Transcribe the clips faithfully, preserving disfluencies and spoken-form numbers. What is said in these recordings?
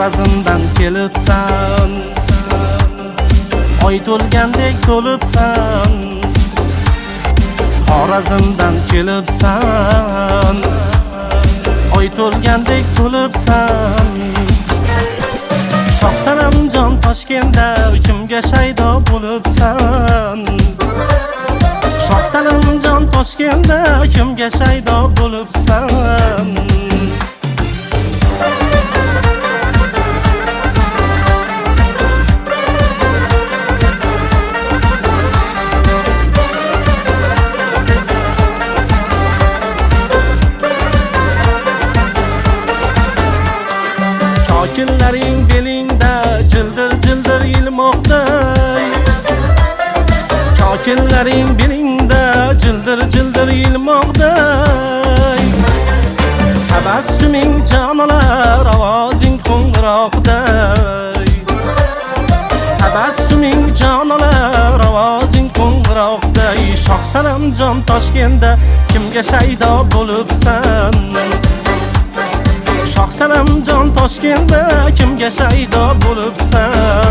Xorazmdan kelibsan, oy to'lgandek to'libsan. Xorazmdan kelibsan, oy to'lgandek to'libsan. Shohsanamjon Toshkentda kimga shaydo bo'libsan? Shohsanamjon Toshkentda kimga shaydo bo'libsan? Kokillaring belingda jildir jildir ilmoqda. Kokillaring belingda jildir jildir ilmoqda. Tabassuming jonalar ovozing qo'ng'iroqda. Tabassuming jonalar ovozing qo'ng'iroqda. Shohsanamjon Toshkentda kimga shaydo bo'libsan? Shohsanamjon Toshkentda kimga shaydo bo'libsan?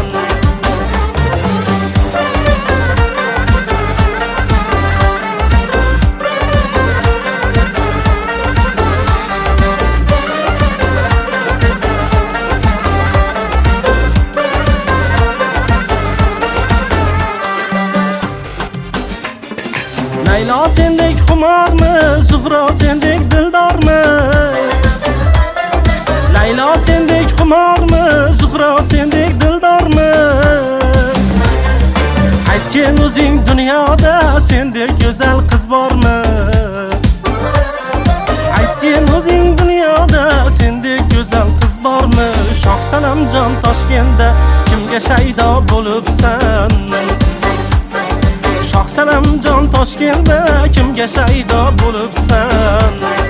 Laylo sendek xumormi, Zuhro sendek dildormi? Laylo sendek xumormi, Zuhro sendek dildormi? Aytgin o'zing dunyoda sendek go'zal qiz bormi? Aytgin o'zing dunyoda sendek go'zal qiz bormi? Shohsanamjon Toshkentda kimga shaydo bo'libsan? Shohsanamjon Toshkentda kimga shaydo bo'libsan?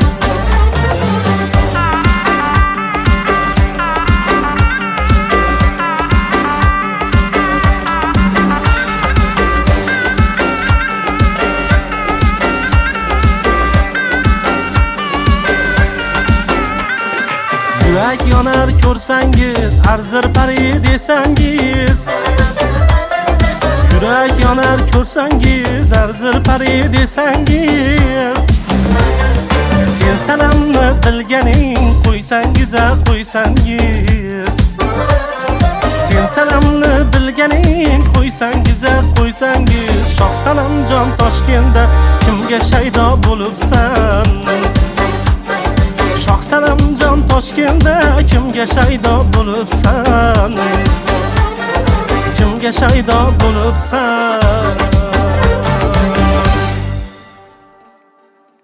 Yurak yonar ko'rsangiz, arzir pari desangiz. Yurak yonar ko'rsangiz, arzir pari desangiz. Sen salamni bilganing qo'ysangiz, qo'ysangiz. Sen salamni bilganing qo'ysangiz, qo'ysangiz. Shohsanamjon Toshkentda kimga shaydo bo'libsan? Shohsanamjon Toshkentda kimga shaydo bo'libsan? Kimga shaydo bo'libsan?